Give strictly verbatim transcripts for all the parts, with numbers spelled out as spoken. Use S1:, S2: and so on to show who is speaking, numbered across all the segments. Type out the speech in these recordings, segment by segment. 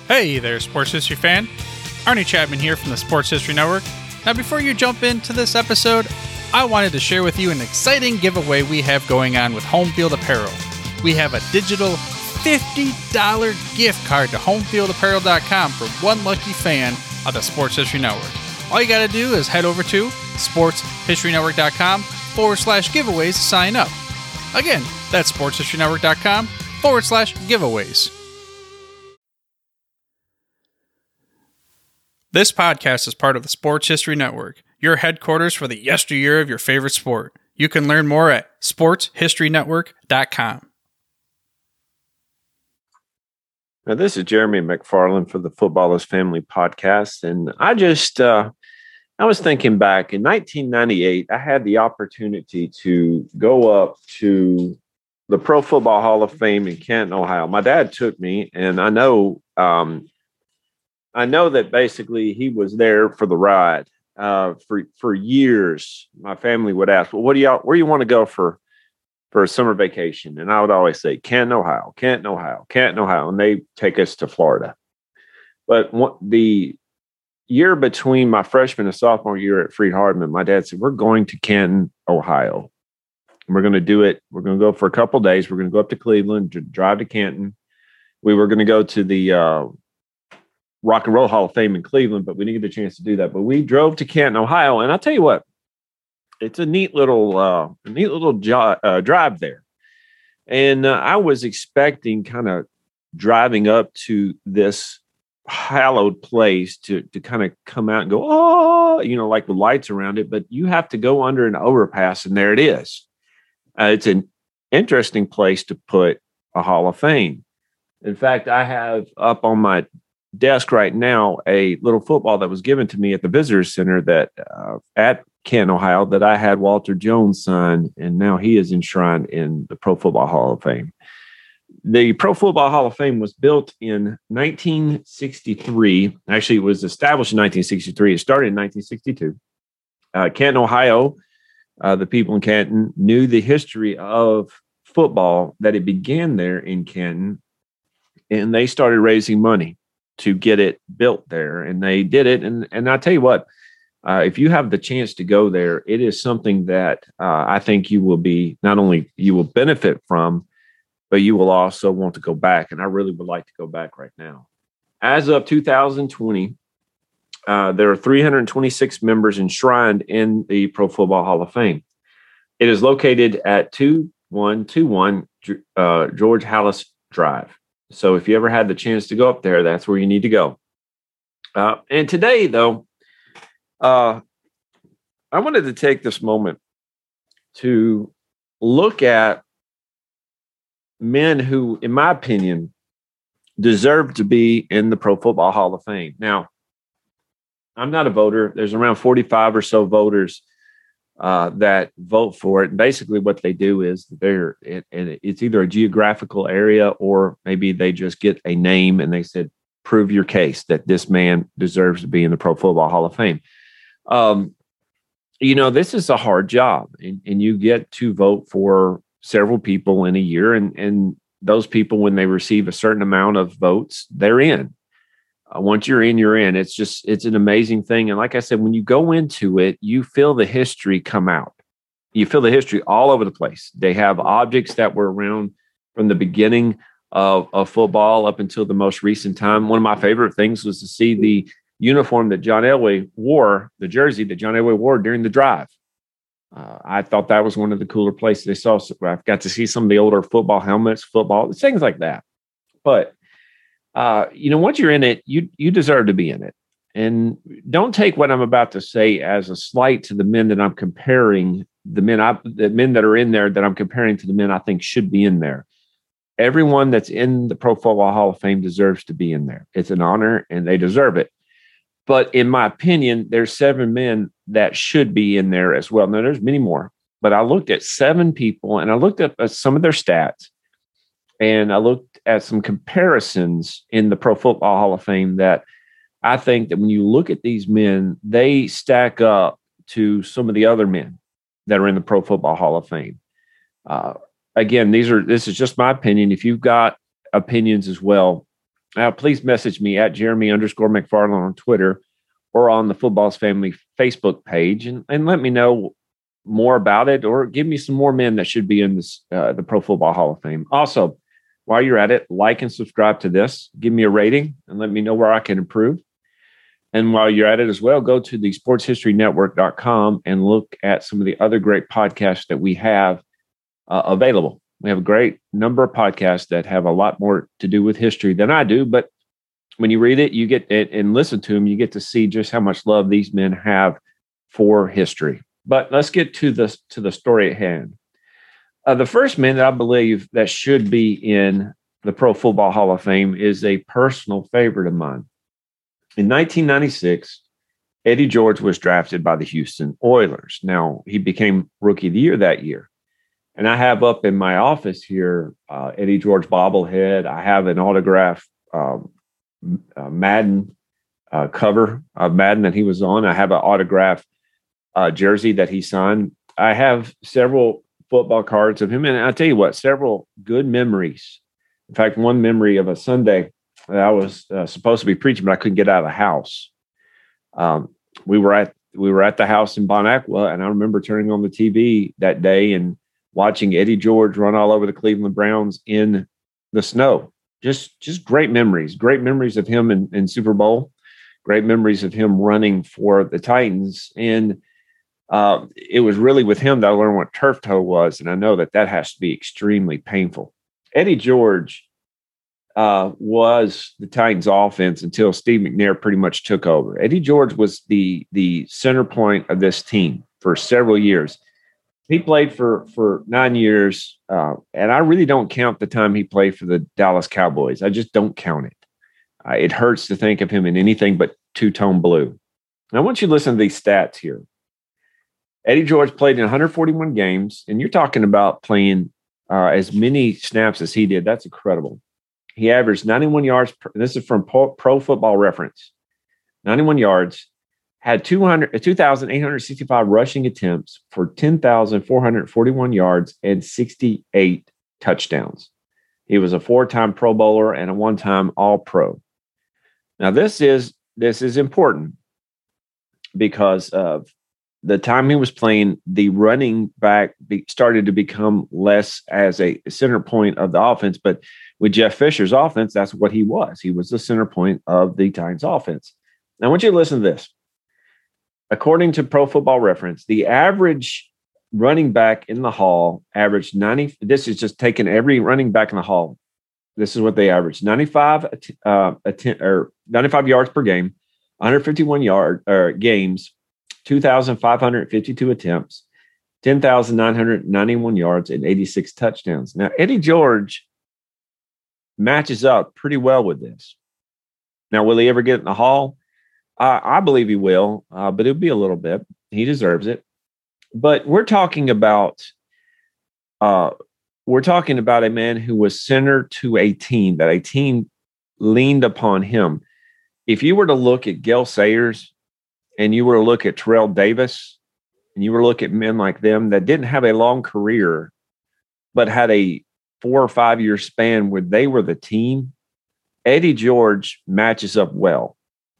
S1: Hey there, Sports History fan. Arnie Chapman here from the Sports History Network. Now, before you jump into this episode, I wanted to share with you an exciting giveaway we have going on with Home Field Apparel. We have a digital fifty dollars gift card to home field apparel dot com for one lucky fan of the Sports History Network. All you got to do is head over to sports history network dot com forward slash giveaways to sign up. Again, that's sports history network dot com forward slash giveaways. This podcast is part of the Sports History Network, your headquarters for the yesteryear of your favorite sport. You can learn more at sports history network dot com.
S2: Now, this is Jeremy McFarland for the Footballers Family Podcast, and I just, uh, I was thinking back in nineteen ninety-eight, I had the opportunity to go up to the Pro Football Hall of Fame in Canton, Ohio. My dad took me, and I know, um, I know that basically he was there for the ride. Uh, for for years, my family would ask, "Well, what do y'all? Where do you want to go for for a summer vacation?" And I would always say, "Canton, Ohio, Canton, Ohio, Canton, Ohio," and they take us to Florida. But what, the year between my freshman and sophomore year at Freed-Hardeman, my dad said, "We're going to Canton, Ohio. And we're going to do it. We're going to go for a couple of days. We're going to go up to Cleveland, to drive to Canton. We were going to go to the uh, Rock and Roll Hall of Fame in Cleveland, but we didn't get a chance to do that. But we drove to Canton, Ohio, and I'll tell you what, it's a neat little, uh, a neat little jo- uh, drive there. And uh, I was expecting kind of driving up to this hallowed place to to kind of come out and go, oh, you know, like with lights around it. But you have to go under an overpass, and there it is. Uh, it's an interesting place to put a Hall of Fame. In fact, I have up on my desk right now a little football that was given to me at the Visitors Center that uh, at Canton, Ohio, that I had Walter Jones sign, and now he is enshrined in the Pro Football Hall of Fame. The Pro Football Hall of Fame was built in nineteen sixty-three. Actually, it was established in nineteen sixty-three. It started in nineteen sixty-two. Uh, Canton, Ohio, uh, the people in Canton knew the history of football, that it began there in Canton, and they started raising money to get it built there, and they did it. And and I tell you what, uh, if you have the chance to go there, it is something that uh, I think you will be, not only you will benefit from, but you will also want to go back. And I really would like to go back right now. As of two thousand twenty, uh, there are three hundred twenty-six members enshrined in the Pro Football Hall of Fame. It is located at two one two one uh, George Halas Drive. So if you ever had the chance to go up there, that's where you need to go. Uh, and today, though, uh, I wanted to take this moment to look at men who, in my opinion, deserve to be in the Pro Football Hall of Fame. Now, I'm not a voter. There's around forty-five or so voters Uh, that vote for it. And basically what they do is they're, it, it, it's either a geographical area, or maybe they just get a name and they said, prove your case that this man deserves to be in the Pro Football Hall of Fame. Um, you know, this is a hard job, and, and you get to vote for several people in a year. And, and those people, when they receive a certain amount of votes, they're in. Uh, once you're in, you're in. It's just, it's an amazing thing. And like I said, when you go into it, you feel the history come out. You feel the history all over the place. They have objects that were around from the beginning of, of football up until the most recent time. One of my favorite things was to see the uniform that John Elway wore, the jersey that John Elway wore during the drive. Uh, I thought that was one of the cooler places they saw. So I got to see some of the older football helmets, football, things like that. But Uh, you know, once you're in it, you you deserve to be in it. And don't take what I'm about to say as a slight to the men that I'm comparing, the men I, the men that are in there that I'm comparing to the men I think should be in there. Everyone that's in the Pro Football Hall of Fame deserves to be in there. It's an honor, and they deserve it. But in my opinion, there's seven men that should be in there as well. Now, there's many more, but I looked at seven people, and I looked at uh, some of their stats, and I looked at some comparisons in the Pro Football Hall of Fame that I think that when you look at these men, they stack up to some of the other men that are in the Pro Football Hall of Fame. Uh, again, these are this is just my opinion. If you've got opinions as well, uh, please message me at Jeremy underscore McFarland on Twitter or on the Football's Family Facebook page and, and let me know more about it or give me some more men that should be in this uh, the Pro Football Hall of Fame. Also, while you're at it, like and subscribe to this. Give me a rating and let me know where I can improve. And while you're at it as well, go to the sports history network dot com and look at some of the other great podcasts that we have uh, available. We have a great number of podcasts that have a lot more to do with history than I do. But when you read it, you get it and listen to them, you get to see just how much love these men have for history. But let's get to the, to the story at hand. Uh, the first man that I believe that should be in the Pro Football Hall of Fame is a personal favorite of mine. In nineteen ninety-six, Eddie George was drafted by the Houston Oilers. Now, he became Rookie of the Year that year. And I have up in my office here uh, Eddie George bobblehead. I have an autograph um, uh, Madden uh, cover of Madden that he was on. I have an autograph uh, jersey that he signed. I have several football cards of him. And I'll tell you what, several good memories. In fact, one memory of a Sunday, I was uh, supposed to be preaching, but I couldn't get out of the house. Um, we were at we were at the house in Bon Aqua, and I remember turning on the T V that day and watching Eddie George run all over the Cleveland Browns in the snow. Just just great memories, great memories of him in, in Super Bowl, great memories of him running for the Titans. And uh, it was really with him that I learned what turf toe was, and I know that that has to be extremely painful. Eddie George Uh, was the Titans offense until Steve McNair pretty much took over. Eddie George was the the center point of this team for several years. He played for for nine years, uh, and I really don't count the time he played for the Dallas Cowboys. I just don't count it. Uh, it hurts to think of him in anything but two-tone blue. Now, I want you to listen to these stats here. Eddie George played in one hundred forty-one games, and you're talking about playing uh, as many snaps as he did. That's incredible. He averaged ninety-one yards. Per, this is from Pro, Pro Football Reference. ninety-one yards, had two thousand eight hundred sixty-five rushing attempts for ten thousand four hundred forty-one yards and sixty-eight touchdowns. He was a four-time Pro Bowler and a one-time All-Pro. Now, this is this is important because of the time he was playing, the running back be, started to become less as a center point of the offense, but with Jeff Fisher's offense, that's what he was. He was the center point of the Titans offense. Now, I want you to listen to this. According to Pro Football Reference, the average running back in the Hall averaged ninety. This is just taking every running back in the Hall. This is what they averaged: ninety-five, uh, att- or ninety-five yards per game, one hundred fifty-one yard uh, games, two thousand five hundred fifty-two attempts, ten thousand nine hundred ninety-one yards, and eighty-six touchdowns. Now, Eddie George matches up pretty well with this. Now, will he ever get in the Hall? Uh, I believe he will, uh, but it'll be a little bit. He deserves it. But we're talking about uh, we're talking about a man who was center to a team, that a team leaned upon him. If you were to look at Gale Sayers and you were to look at Terrell Davis and you were to look at men like them that didn't have a long career but had a four or five year span where they were the team, Eddie George matches up well.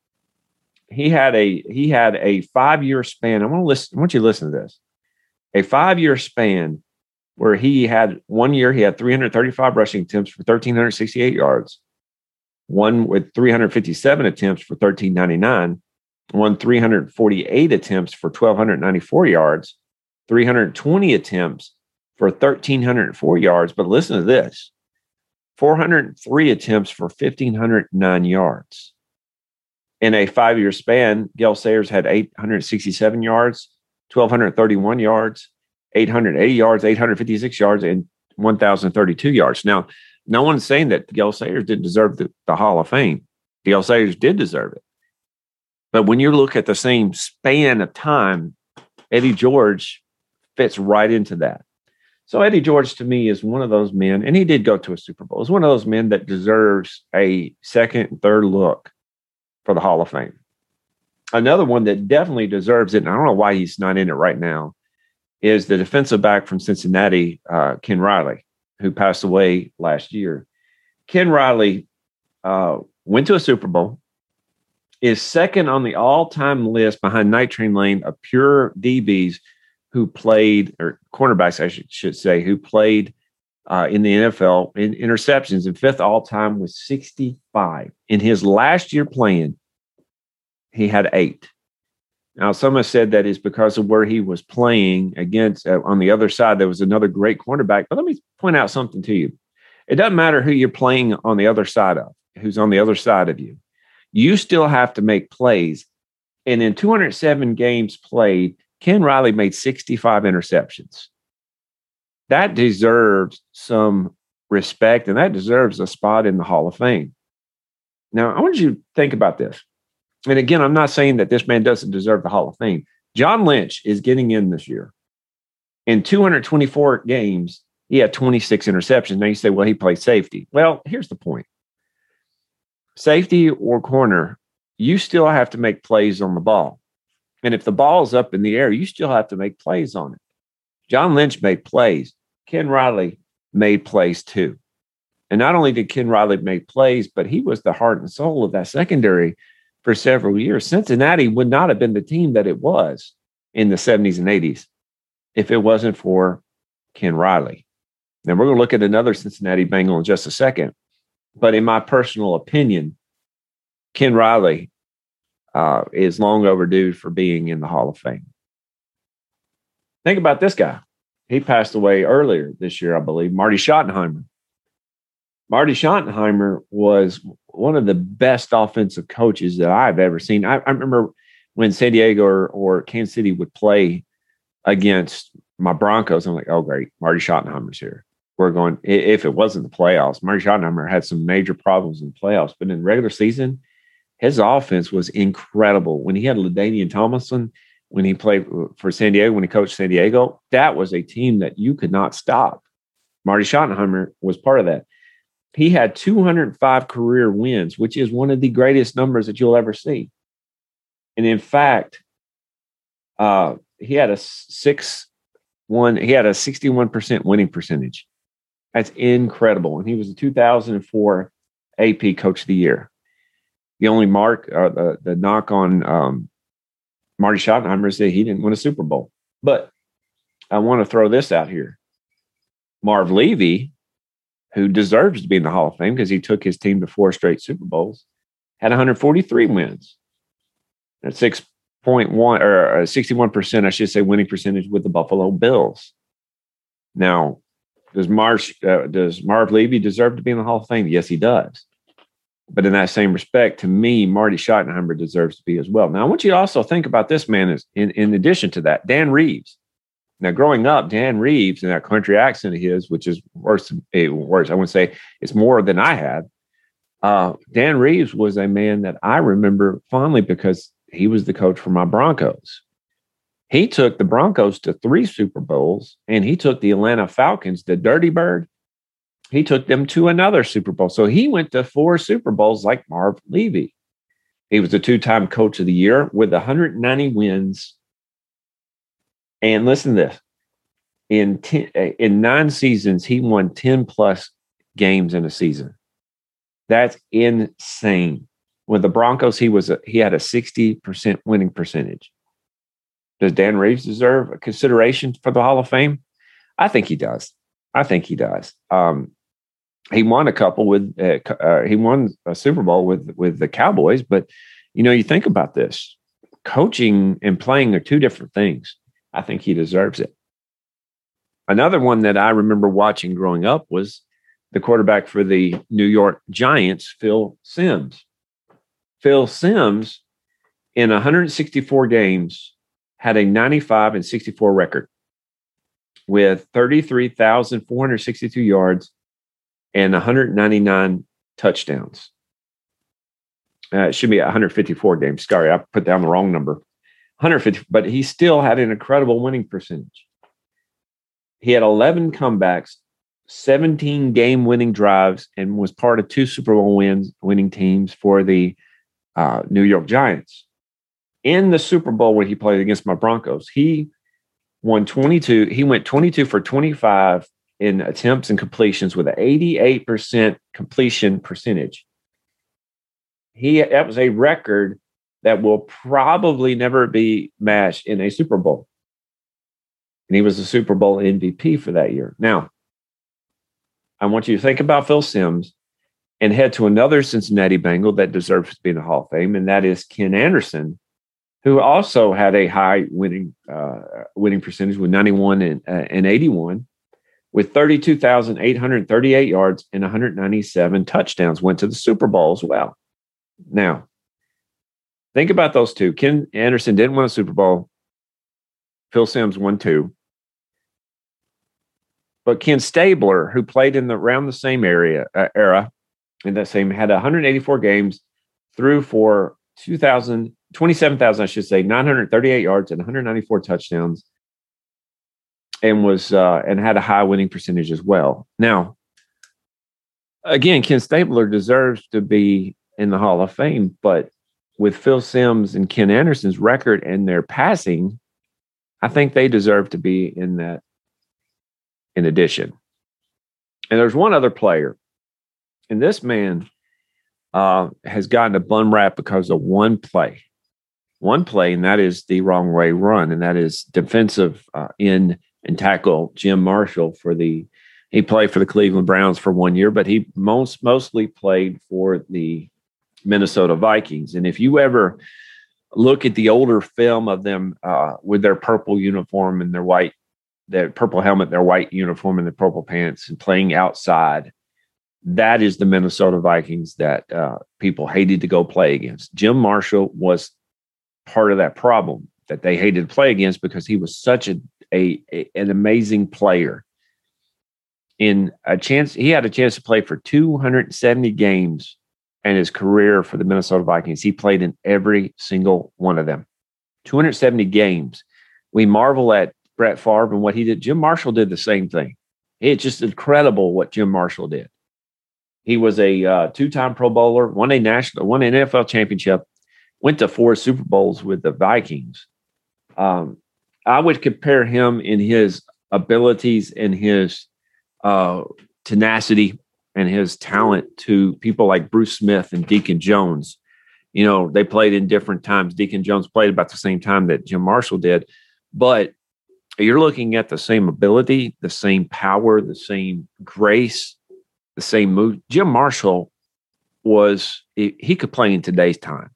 S2: He had a he had a five year span. I want to listen. I want you to listen to this. A five year span where he had one year he had three hundred thirty-five rushing attempts for one thousand three hundred sixty-eight yards, one with three hundred fifty-seven attempts for one thousand three hundred ninety-nine, one three hundred forty-eight attempts for one thousand two hundred ninety-four yards, three hundred twenty attempts for one thousand three hundred four yards. But listen to this: four hundred three attempts for one thousand five hundred nine yards. In a five-year span, Gale Sayers had eight hundred sixty-seven yards, one thousand two hundred thirty-one yards, eight hundred eighty yards, eight hundred fifty-six yards, and one thousand thirty-two yards. Now, no one's saying that Gale Sayers didn't deserve the, the Hall of Fame. Gale Sayers did deserve it. But when you look at the same span of time, Eddie George fits right into that. So Eddie George, to me, is one of those men, and he did go to a Super Bowl, is one of those men that deserves a second and third look for the Hall of Fame. Another one that definitely deserves it, and I don't know why he's not in it right now, is the defensive back from Cincinnati, uh, Ken Riley, who passed away last year. Ken Riley uh, went to a Super Bowl, is second on the all-time list behind Night Train Lane of pure D Bs who played, or cornerbacks, I should, should say, who played uh, in the N F L in interceptions, and fifth all-time with sixty-five. In his last year playing, he had eight. Now, some have said that is because of where he was playing against. Uh, on the other side, there was another great cornerback. But let me point out something to you. It doesn't matter who you're playing on the other side of, who's on the other side of you. You still have to make plays. And in two hundred seven games played, Ken Riley made sixty-five interceptions. That deserves some respect, and that deserves a spot in the Hall of Fame. Now, I want you to think about this. And again, I'm not saying that this man doesn't deserve the Hall of Fame. John Lynch is getting in this year. In two hundred twenty-four games, he had twenty-six interceptions. Now you say, well, he played safety. Well, here's the point. Safety or corner, you still have to make plays on the ball. And if the ball's up in the air, you still have to make plays on it. John Lynch made plays. Ken Riley made plays too. And not only did Ken Riley make plays, but he was the heart and soul of that secondary for several years. Cincinnati would not have been the team that it was in the seventies and eighties if it wasn't for Ken Riley. Now, we're going to look at another Cincinnati Bengal in just a second. But in my personal opinion, Ken Riley uh, is long overdue for being in the Hall of Fame. Think about this guy. He passed away earlier this year, I believe, Marty Schottenheimer. Marty Schottenheimer was one of the best offensive coaches that I've ever seen. I, I remember when San Diego or, or Kansas City would play against my Broncos, I'm like, oh, great, Marty Schottenheimer's here. We're going, if it wasn't the playoffs, Marty Schottenheimer had some major problems in the playoffs, but in the regular season, his offense was incredible. When he had LaDainian Tomlinson, when he played for San Diego, when he coached San Diego, that was a team that you could not stop. Marty Schottenheimer was part of that. He had two hundred five career wins, which is one of the greatest numbers that you'll ever see. And in fact, uh, he had a six one. He had a sixty-one percent winning percentage. That's incredible. And he was the two thousand four A P Coach of the Year. The only mark, uh, the, the knock on um, Marty Schottenheimer is that he didn't win a Super Bowl. But I want to throw this out here. Marv Levy, who deserves to be in the Hall of Fame because he took his team to four straight Super Bowls, had one hundred forty-three wins. That's six point one or sixty-one percent, I should say, winning percentage with the Buffalo Bills. Now, does Marv, uh, does Marv Levy deserve to be in the Hall of Fame? Yes, he does. But in that same respect, to me, Marty Schottenheimer deserves to be as well. Now, I want you to also think about this man is in, in addition to that, Dan Reeves. Now, growing up, Dan Reeves and that country accent of his, which is worse, worse, I wouldn't say it's more than I had. Uh, Dan Reeves was a man that I remember fondly because he was the coach for my Broncos. He took the Broncos to three Super Bowls, and he took the Atlanta Falcons, the Dirty Bird. He took them to another Super Bowl. So he went to four Super Bowls like Marv Levy. He was a two-time Coach of the Year with one hundred ninety wins. And listen to this. In ten, in nine seasons, he won ten-plus games in a season. That's insane. With the Broncos, he was a, he had a sixty percent winning percentage. Does Dan Reeves deserve a consideration for the Hall of Fame? I think he does. I think he does. Um, he won a couple with uh, uh, he won a Super Bowl with with the Cowboys, but you know, you think about this: coaching and playing are two different things. I think he deserves it. Another one that I remember watching growing up was the quarterback for the New York Giants, Phil Simms. Phil Simms, in one hundred sixty-four games, had a ninety-five and sixty-four record with thirty-three thousand four hundred sixty-two yards and one hundred ninety-nine touchdowns. Uh, it should be one hundred fifty-four games. Sorry, I put down the wrong number. one hundred fifty, but he still had an incredible winning percentage. He had eleven comebacks, seventeen game-winning drives, and was part of two Super Bowl wins, winning teams for the uh, New York Giants. In the Super Bowl when he played against my Broncos, he won twenty-two. He went twenty-two for twenty-five in attempts and completions with an eighty-eight percent completion percentage. he that was a record that will probably never be matched in a Super Bowl. And he was the Super Bowl M V P for that year. Now, I want you to think about Phil Simms and head to another Cincinnati Bengal that deserves to be in the Hall of Fame, and that is Ken Anderson, who also had a high winning uh, winning percentage with ninety-one and, uh, and eighty-one, with thirty-two thousand eight hundred thirty-eight yards and one hundred ninety-seven touchdowns, went to the Super Bowl as well. Now, think about those two. Ken Anderson didn't win a Super Bowl. Phil Simms won two. But Ken Stabler, who played in the around the same area uh, era, in that same had one hundred eighty-four games, threw for two thousand, twenty-seven thousand, I should say, nine hundred thirty-eight yards and one hundred ninety-four touchdowns, and was uh, and had a high winning percentage as well. Now, again, Ken Stabler deserves to be in the Hall of Fame, but with Phil Simms and Ken Anderson's record and their passing, I think they deserve to be in that. In addition, and there's one other player, and this man uh, has gotten a bum rap because of one play, one play, and that is the wrong way run, and that is defensive uh, end and tackle Jim Marshall for the. He played for the Cleveland Browns for one year, but he most mostly played for the Minnesota Vikings. And if you ever look at the older film of them uh, with their purple uniform and their white. Their purple helmet, their white uniform, and their purple pants, and playing outside. That is the Minnesota Vikings that uh, people hated to go play against. Jim Marshall was part of that problem that they hated to play against because he was such a, a, a an amazing player. In a chance, he had a chance to play for two hundred seventy games in his career for the Minnesota Vikings. He played in every single one of them. two hundred seventy games. We marvel at Brett Favre and what he did. Jim Marshall did the same thing. It's just incredible what Jim Marshall did. He was a uh, two-time Pro Bowler, won a national, won an N F L championship, went to four Super Bowls with the Vikings. Um, I would compare him in his abilities and his uh, tenacity and his talent to people like Bruce Smith and Deacon Jones. You know, they played in different times. Deacon Jones played about the same time that Jim Marshall did, but you're looking at the same ability, the same power, the same grace, the same move. Jim Marshall was, he could play in today's time.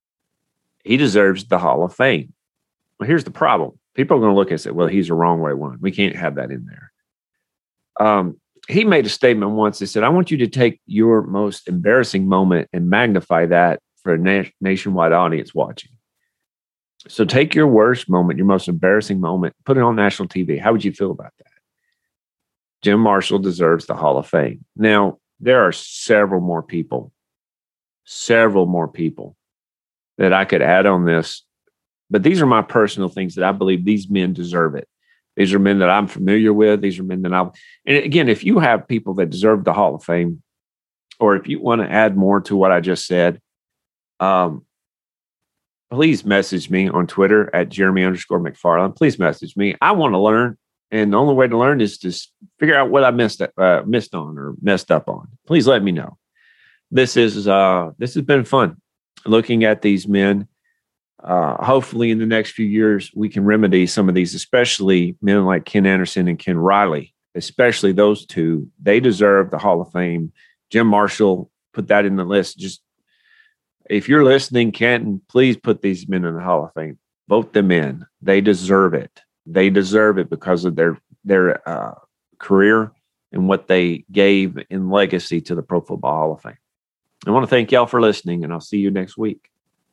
S2: He deserves the Hall of Fame. Well, here's the problem. People are going to look and say, well, he's a wrong way one. We can't have that in there. Um, he made a statement once. He said, I want you to take your most embarrassing moment and magnify that for a na- nationwide audience watching. So take your worst moment, your most embarrassing moment, put it on national T V. How would you feel about that? Jim Marshall deserves the Hall of Fame. Now, there are several more people, several more people that I could add on this, but these are my personal things that I believe these men deserve it. These are men that I'm familiar with. These are men that I, and again, if you have people that deserve the Hall of Fame, or if you want to add more to what I just said, um, please message me on Twitter at Jeremy underscore McFarland. Please message me. I want to learn. And the only way to learn is to figure out what I missed uh, missed on or messed up on. Please let me know. This is uh, this has been fun looking at these men. Uh, hopefully in the next few years, we can remedy some of these, especially men like Ken Anderson and Ken Riley, especially those two. They deserve the Hall of Fame. Jim Marshall, put that in the list. Just if you're listening, Canton, please put these men in the Hall of Fame. Vote them in. They deserve it. They deserve it because of their their uh, career and what they gave in legacy to the Pro Football Hall of Fame. I want to thank y'all for listening, and I'll see you next week.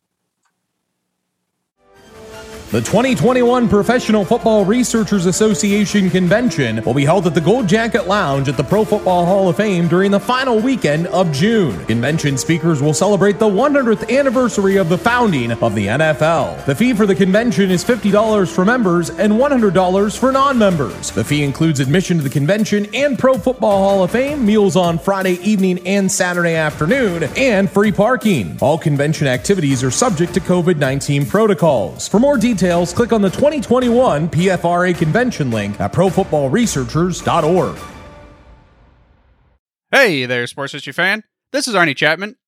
S3: The twenty twenty-one Professional Football Researchers Association Convention will be held at the Gold Jacket Lounge at the Pro Football Hall of Fame during the final weekend of June. Convention speakers will celebrate the one hundredth anniversary of the founding of the N F L. The fee for the convention is fifty dollars for members and one hundred dollars for non-members. The fee includes admission to the convention and Pro Football Hall of Fame, meals on Friday evening and Saturday afternoon, and free parking. All convention activities are subject to covid nineteen protocols. For more details, click on the twenty twenty-one P F R A convention link at pro football researchers dot org.
S1: Hey there, sports history fan. This is Arnie Chapman,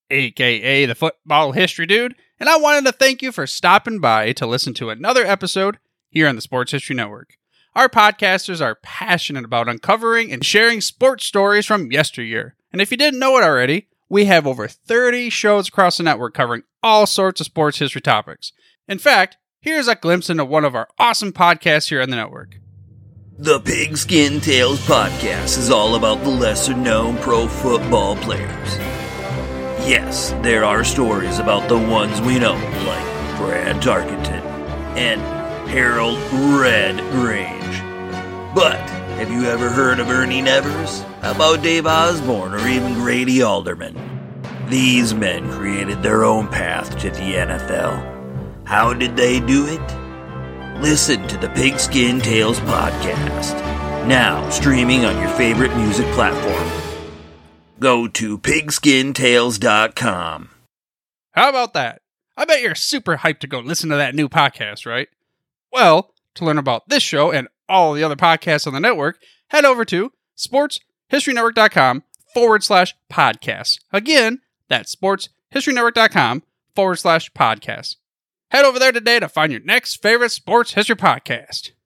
S1: aka the Football History Dude, and I wanted to thank you for stopping by to listen to another episode here on the Sports History Network. Our podcasters are passionate about uncovering and sharing sports stories from yesteryear. And if you didn't know it already, we have over thirty shows across the network covering all sorts of sports history topics. In fact, here's a glimpse into one of our awesome podcasts here on the network.
S4: The Pigskin Tales podcast is all about the lesser-known pro football players. Yes, there are stories about the ones we know, like Brad Tarkenton and Harold Red Grange. But have you ever heard of Ernie Nevers? How about Dave Osborne or even Grady Alderman? These men created their own path to the N F L. How did they do it? Listen to the Pigskin Tales podcast, now streaming on your favorite music platform. Go to pigskin tales dot com.
S1: How about that? I bet you're super hyped to go listen to that new podcast, right? Well, to learn about this show and all the other podcasts on the network, head over to sportshistorynetwork.com forward slash podcasts. Again, that's sportshistorynetwork.com forward slash podcasts. Head over there today to find your next favorite sports history podcast.